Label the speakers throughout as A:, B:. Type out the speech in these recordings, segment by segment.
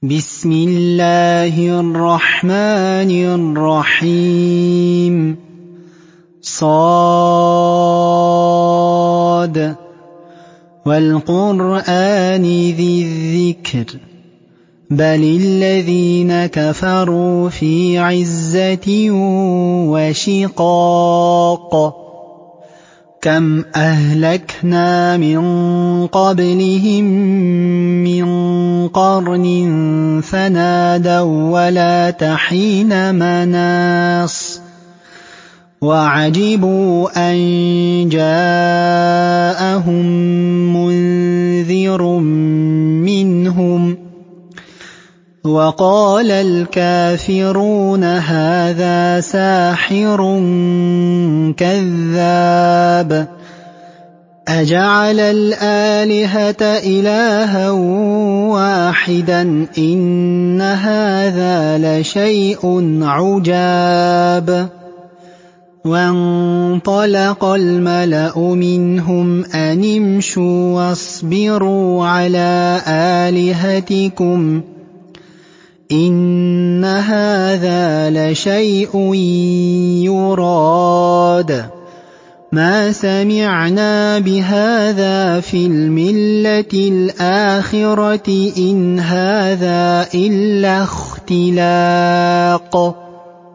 A: بسم الله الرحمن الرحيم صاد والقرآن ذي الذكر بل الذين كفروا في عزة وشقاق كم أهلكنا من قبلهم من قرن فنادوا ولا تحين مناص وعجبوا أن جاءهم منذر منهم وقال الكافرون هذا ساحر كذاب أجعل الآلهة إلها واحدا إن هذا لشيء عجاب وانطلق الملأ منهم أن امشوا واصبروا على آلهتكم إن هذا لشيء يراد ما سمعنا بهذا في الملة الآخرة إن هذا إلا اختلاق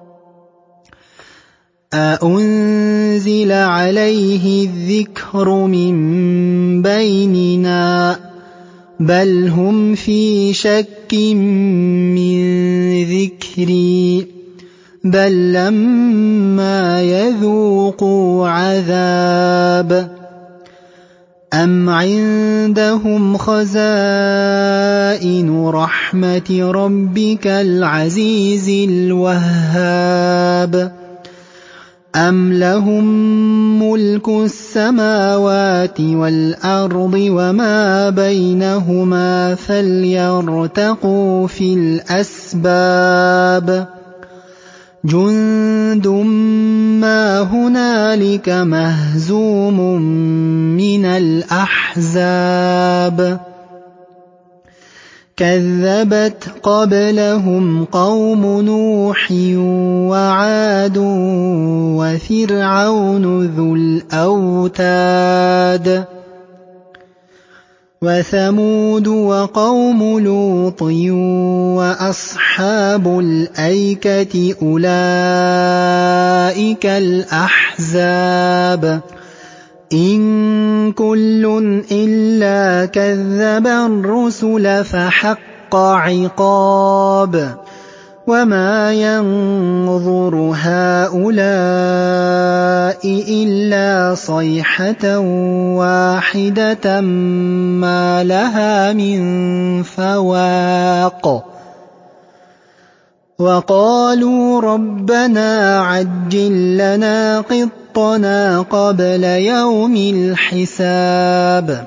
A: أأنزل عليه الذكر من بيننا بل هم في شك من ذكري بل لما يذوقوا عذاب أم عندهم خزائن رحمة ربك العزيز الوهاب أم لهم ملك السماوات والأرض وما بينهما فليرتقوا في الأسباب جند ما هنالك مهزوم من الأحزاب كذبت قبلهم قوم نوح وعاد وفرعون ذو الأوتاد وثمود وقوم لوط وأصحاب الأيكة أولئك الأحزاب إن كل إلا كذب الرسل فحق عقاب وما ينظر هؤلاء إلا صيحة واحدة ما لها من فواق وقالوا ربنا عجل لنا قطنا قبل يوم الحساب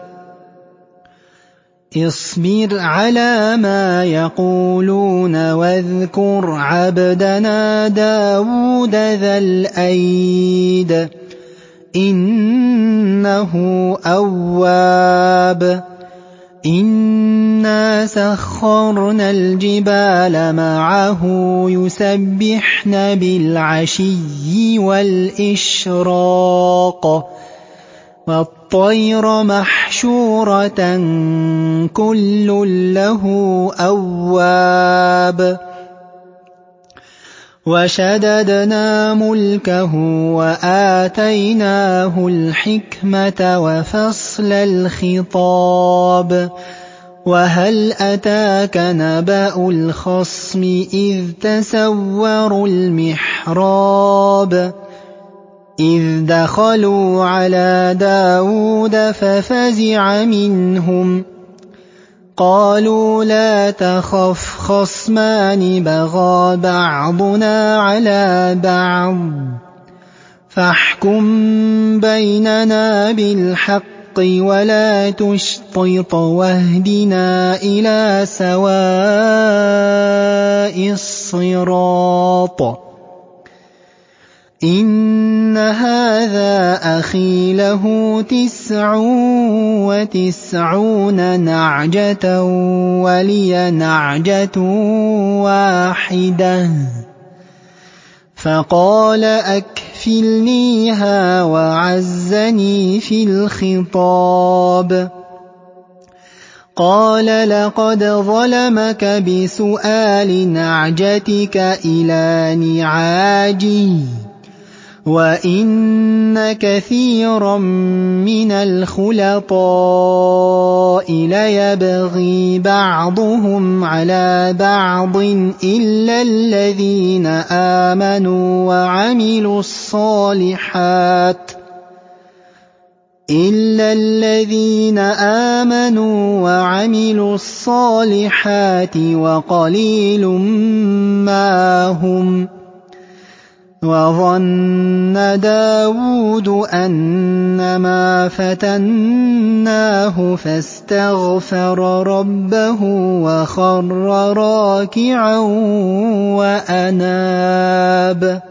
A: اصبر على ما يقولون واذكر عبدنا داود ذا الأيد إنه أواب إنا سخرنا الجبال معه يسبحن بالعشي والإشراق والطير محشورة كل له أواب وشددنا ملكه وآتيناه الحكمة وفصل الخطاب وهل أتاك نبأ الخصم إذ تسوروا المحراب إذ دخلوا على داود ففزع منهم قالوا لا تخف خصمان بغى بعضنا على بعض فاحكم بيننا بالحق ولا تشطط واهدنا إلى سواء الصراط إن إن هذا أخي له 99 نعجة ولي نعجة واحدة فقال أكفلنيها وعزني في الخطاب قال لقد ظلمك بسؤال نعجتك إلى نعاجه وإن كثيرا من الخلطاء ليبغي بعضهم على بعض إلا الذين آمنوا وعملوا الصالحات وقليل ما هم وظن داود أنما فتناه فاستغفر ربه وخر راكعا وأناب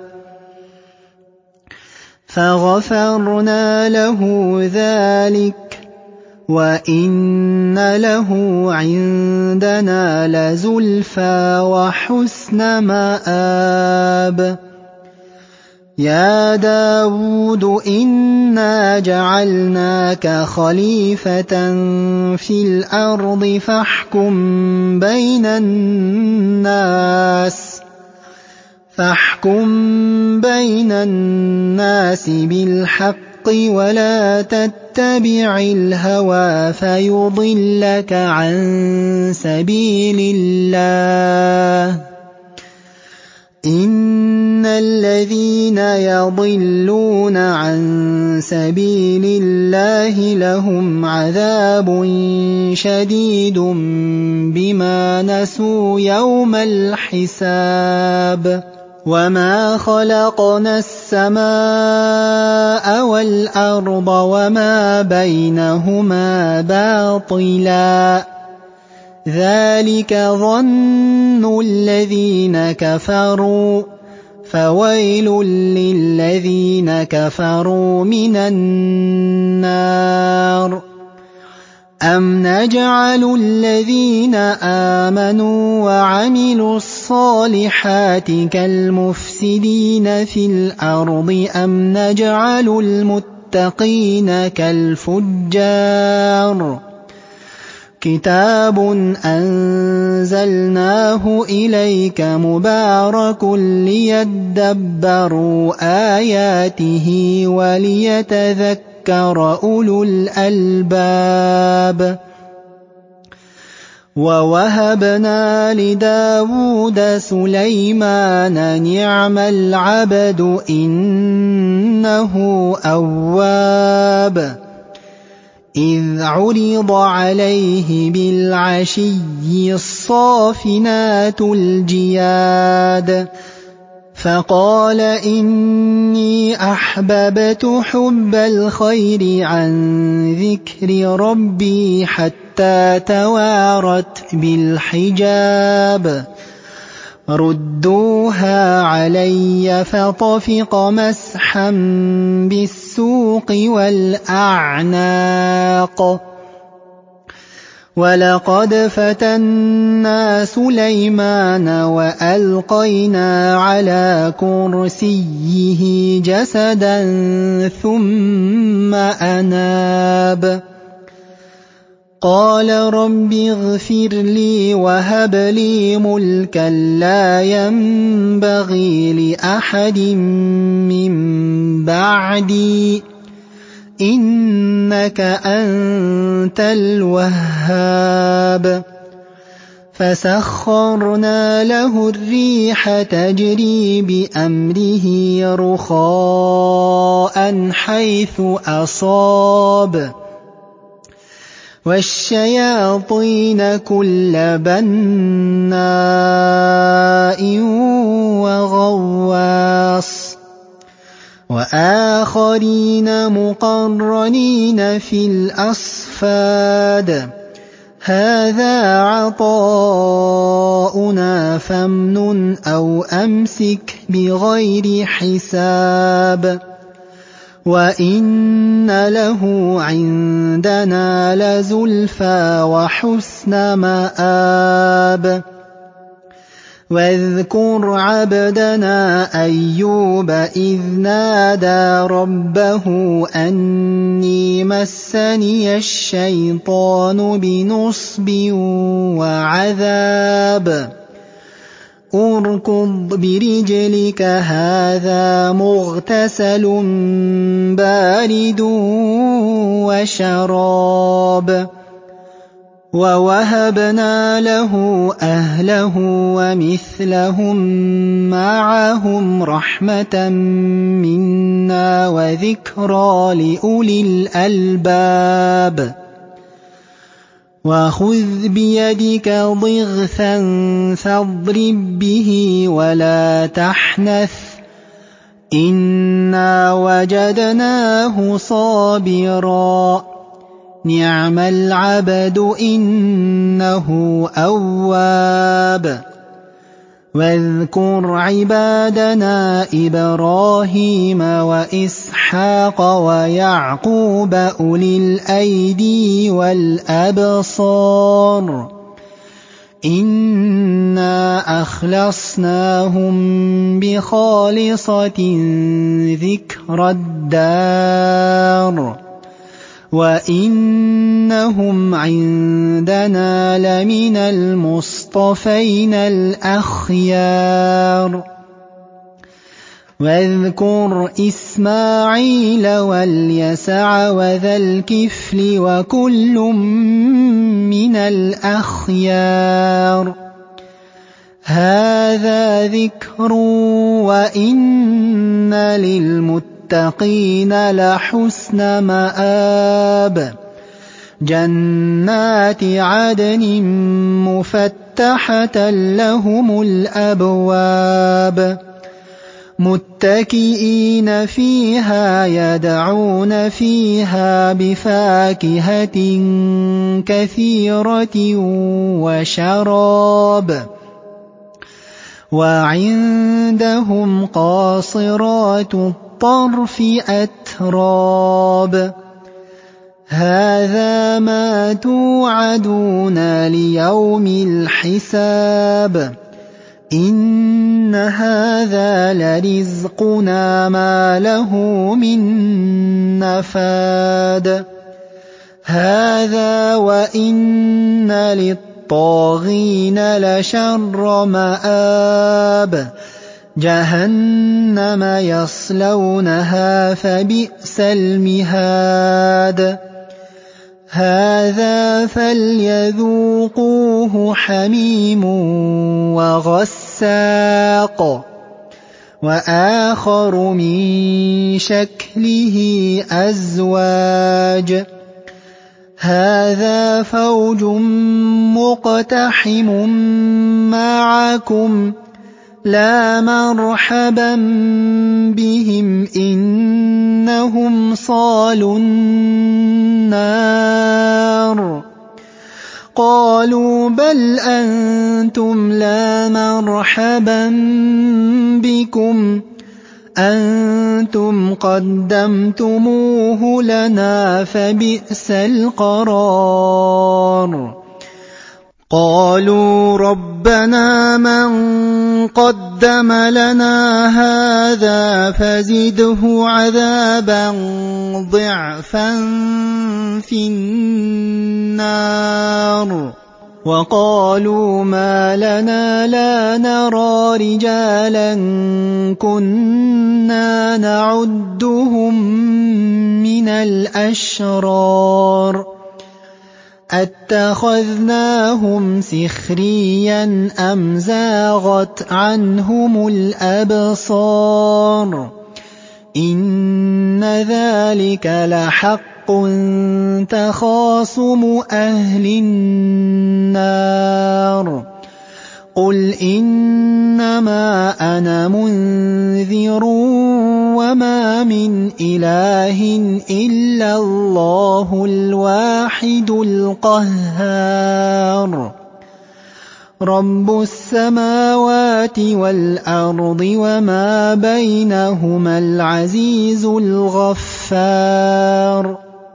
A: فغفرنا له ذلك وإن له عندنا لزلفى وحسن مآب يا داود إنا جعلناك خليفة في الأرض فاحكم بين الناس بالحق ولا تتبع الهوى فيضلك عن سبيل الله إن الذين يضلون عن سبيل الله لهم عذاب شديد بما نسوا يوم الحساب وما خلقنا السماء والأرض وما بينهما باطلا ذلك ظن الذين كفروا فويل للذين كفروا من النار أم نجعل الذين آمنوا وعملوا الصالحات كالمفسدين في الأرض أم نجعل المتقين كالفجار كتاب أنزلناه إليك مبارك ليدبروا آياته وليتذكر أولو الألباب ووهبنا لداود سليمان نعم العبد إنه أواب إذ عرض عليه بالعشي الصافنات الجياد فقال إني أحببت حب الخير عن ذكر ربي حتى توارت بالحجاب ردوها علي فطفق مسحا بالسوق والأعناق ولقد فتنا سليمان وألقينا على كرسيه جسدا ثم أناب قال رب اغفر لي وهب لي ملكا لا ينبغي لأحد من بعدي إنك أنت الوهاب فسخرنا له الريح تجري بأمره رخاء حيث أصاب والشياطين كل بناء وغواص وآخرين مقرنين في الأصفاد هذا عطاؤنا فامنن أو أمسك بغير حساب وَإِنَّ لَهُ عِندَنَا لَزُلْفَىٰ وَحُسْنَ مَآبٍ وَاذْكُرْ عَبْدَنَا أَيُّوبَ إِذْ نَادَىٰ رَبَّهُ أَنِّي مَسَّنِيَ الشَّيْطَانُ بِنُصْبٍ وَعَذَابٍ ارْكُضْ بِرِجْلِكَ هَٰذَا مُغْتَسَلٌ بَارِدٌ وَشَرَابٌ وَوَهَبْنَا لَهُ أَهْلَهُ وَمِثْلَهُم مَّعَهُمْ رَحْمَةً مِّنَّا وَذِكْرَىٰ لِأُولِي الْأَلْبَابِ وَخُذْ بِيَدِكَ ضِغْثًا فَاضْرِب بِّهِ وَلَا تَحْنَثْ إِنَّا وَجَدْنَاهُ صَابِرًا نِعْمَ الْعَبْدُ إِنَّهُ أَوَّابٌ وَاذْكُرْ عِبَادَنَا إِبْرَاهِيمَ وَإِسْحَاقَ وَيَعْقُوبَ أُولِي الْأَيْدِي وَالْأَبْصَارِ إِنَّا أَخْلَصْنَاهُم بِخَالِصَةٍ ذِكْرَى الدَّارِ وَإِنَّهُمْ عِندَنَا لَمِنَ الْمُصْطَفَيْنَ الْأَخْيَارِ وَاذْكُرْ إِسْمَاعِيلَ وَالْيَسَعَ وَذَا الْكِفْلِ وَكُلٌّ مِّنَ الْأَخْيَارِ هَٰذَا ذِكْرٌ وَإِنَّ لِلْمُتَّقِينَ لَحُسْنَ مَآبٍ جَنَّاتِ عَدْنٍ مُّفَتَّحَةً لَّهُمُ الْأَبْوَابُ مُتَّكِئِينَ فِيهَا يَدْعُونَ فِيهَا بِفَاكِهَةٍ كَثِيرَةٍ وَشَرَابٍ وَعِندَهُمْ قَاصِرَاتُ الطَّرْفِ أَتْرَابٌ هَٰذَا مَا تُوعَدُونَ لِيَوْمِ الْحِسَابِ إِنَّ هَٰذَا لَرِزْقُنَا مَا لَهُ مِن نَّفَادٍ هَٰذَا وَإِنَّ لِلطَّاغِينَ لَشَرَّ مَآبٍ جَهَنَّمَ يَصْلَوْنَهَا فَبِئْسَ الْمِهَادُ هَٰذَا فَلْيَذُوقُوهُ حَمِيمٌ وَغَسَّاقٌ وَآخَرُ مِن شَكْلِهِ أَزْوَاجٌ هَٰذَا فَوْجٌ مُّقْتَحِمٌ مَّعَكُمْ لَا مَرْحَبًا بِهِمْ إِنَّهُمْ صَالُو النَّارِ قَالُوا بَلْ أَنتُمْ لَا مَرْحَبًا بِكُمْ أَنتُمْ قَدَّمْتُمُوهُ لَنَا فَبِئْسَ الْقَرَارُ قَالُوا رَبَّنَا مَن قَدَّمَ لَنَا هَٰذَا فَزِدْهُ عَذَابًا ضِعْفًا فِي النَّارِ وَقَالُوا مَا لَنَا لَا نَرَىٰ رِجَالًا كُنَّا نَعُدُّهُم مِّنَ الْأَشْرَارِ أَتَّخَذْنَاهُمْ سِخْرِيًّا أَمْ زَاغَتْ عَنْهُمُ الْأَبْصَارُ إِنَّ ذَٰلِكَ لَحَقٌّ تَخَاصُمُ أَهْلِ النَّارِ قُلْ إِنَّمَا أَنَا مُنذِرٌ وَمَا مِنْ إِلَٰهٍ إِلَّا اللَّهُ الْوَاحِدُ الْقَهَّارُ رب السماوات والأرض وما بينهما العزيز الغفار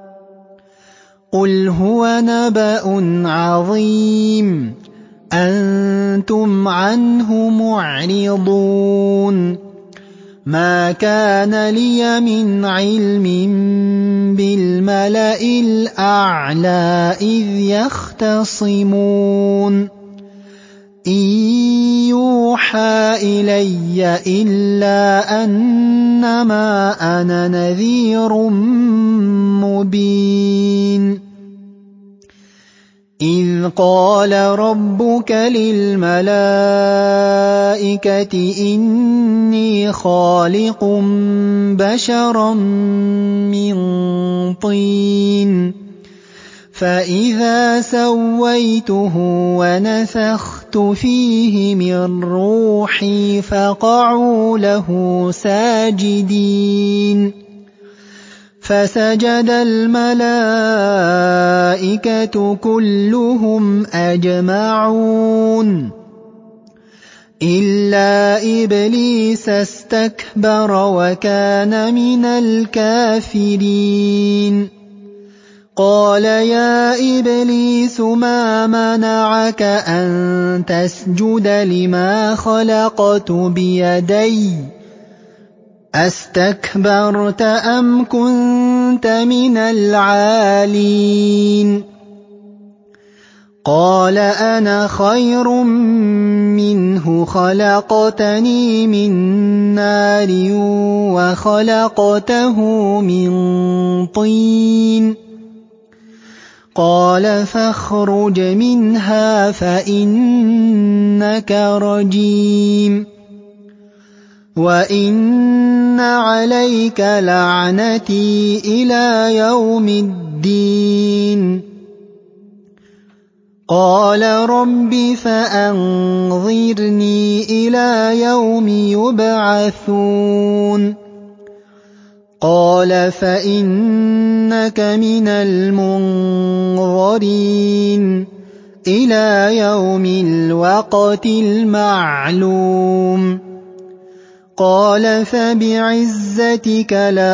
A: قل هو نبأ عظيم أنتم عنه معرضون ما كان لي من علم بالملأ الأعلى إذ يختصمون إن يوحى إلي إلا أنما أنا نذير مبين إذ قال ربك للملائكة إني خالق بشرا من طين فإذا سويته ونفخت فيه من روحي فقعوا له ساجدين فسجد الملائكة كلهم أجمعون إلا إبليس استكبر وكان من الكافرين قال يا إبليس ما منعك أن تسجد لما خلقت بيدي أستكبرت أم كنت من العالين قال أنا خير منه خلقتني من نار وخلقته من طين قال فاخرج منها فإنك رجيم وإن عليك لعنتي إلى يوم الدين قال رب فأنظرني إلى يوم يبعثون قال فإنك من المنظرين إلى يوم الوقت المعلوم قال فبعزتك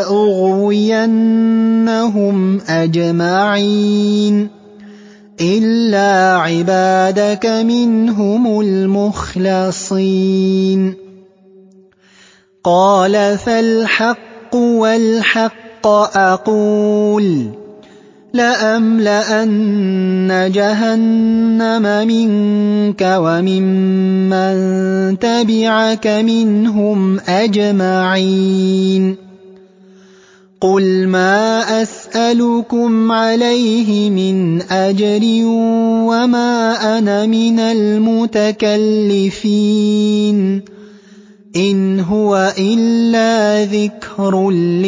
A: لأغوينهم أجمعين إلا عبادك منهم المخلصين قال فالحق والحق أقول لأملأن جهنم منك وممن تبعك منهم أجمعين قل ما أسألكم عليه من أجر وما أنا من المتكلفين إن هو إلا ذكر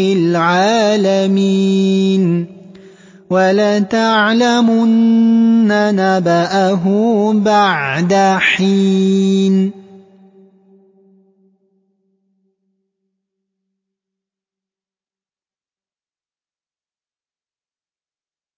A: للعالمين ولتعلمن نبأه بعد حين